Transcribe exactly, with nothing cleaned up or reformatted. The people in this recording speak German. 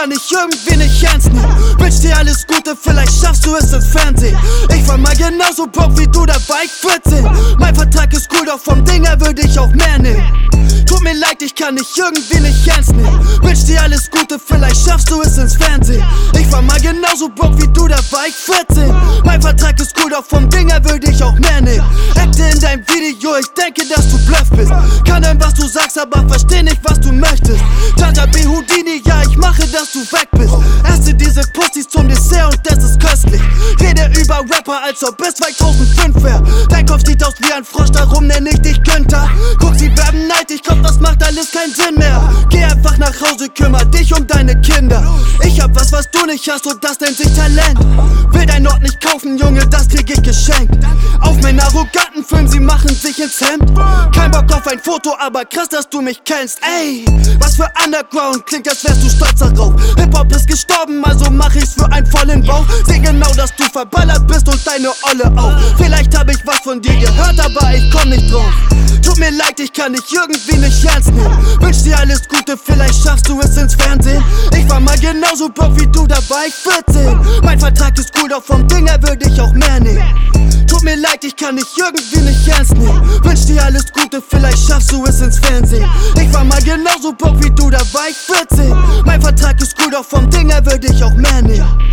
kann ich irgendwie nicht ernst nehmen. Wünsch dir alles Gute, vielleicht schaffst du es ins Fernsehen. Ich war mal genauso broke wie du, da war ich vierzehn. Mein Vertrag ist cool, doch vom Ding her würde ich auch mehr nehmen. Tut mir leid, ich kann dich irgendwie nicht ernst nehmen. Wünsch dir alles Gute, vielleicht schaffst du es ins Fernsehen. Ich war mal genauso broke wie du, da war ich vierzehn. Mein Vertrag ist cool, doch vom Ding her würde ich auch mehr nehmen. Acte in deinem Video, ich denke, dass du bluff bist. Kann hören, was du sagst, aber versteh nicht, was du möchtest. Tata B. Houdini, ja, ich mache, dass du weg bist. Esse diese Pussys zum Dessert und das ist köstlich. Rede über Rapper, als ob es zweitausendfünf wär. Dein Kopf sieht aus wie ein Frosch, darum nenn ich dich Günther. Guck, sie werden neidisch, glaub, das macht alles keinen Sinn mehr. Geh einfach nach Hause, kümmer dich um deine Kinder. Ich hab was, was du nicht hast und das nennt sich Talent. Will dein Ort nicht kaufen, Junge, das krieg ich geschenkt. Auf meinen arroganten Film, sie machen sich ins Hemd. Kein Bock auf ein Foto, aber krass, dass du mich kennst. Ey, was für Underground, klingt, als wärst du stolz darauf. Hip-Hop ist gestorben, also mach ich's für einen vollen Bauch. Seh genau, dass du verballert bist und deine Olle auch. Vielleicht hab ich was von dir gehört, aber ich komm nicht drauf. Tut mir leid, ich kann dich irgendwie nicht ernst nehmen. Wünsch dir alles Gute, vielleicht schaffst du es ins Fernsehen. Ich war mal genauso broke wie du, da war ich vierzehn. Mein Vertrag ist cool, doch vom Ding her würde ich auch mehr nehmen. Tut mir leid, ich kann dich irgendwie nicht ernst nehmen. Wünsch dir alles Gute, vielleicht schaffst du es ins Fernsehen. Ich war mal genauso broke wie du, da war ich vierzehn. Mein Vertrag ist cool, doch vom Ding her würde ich auch mehr nehmen.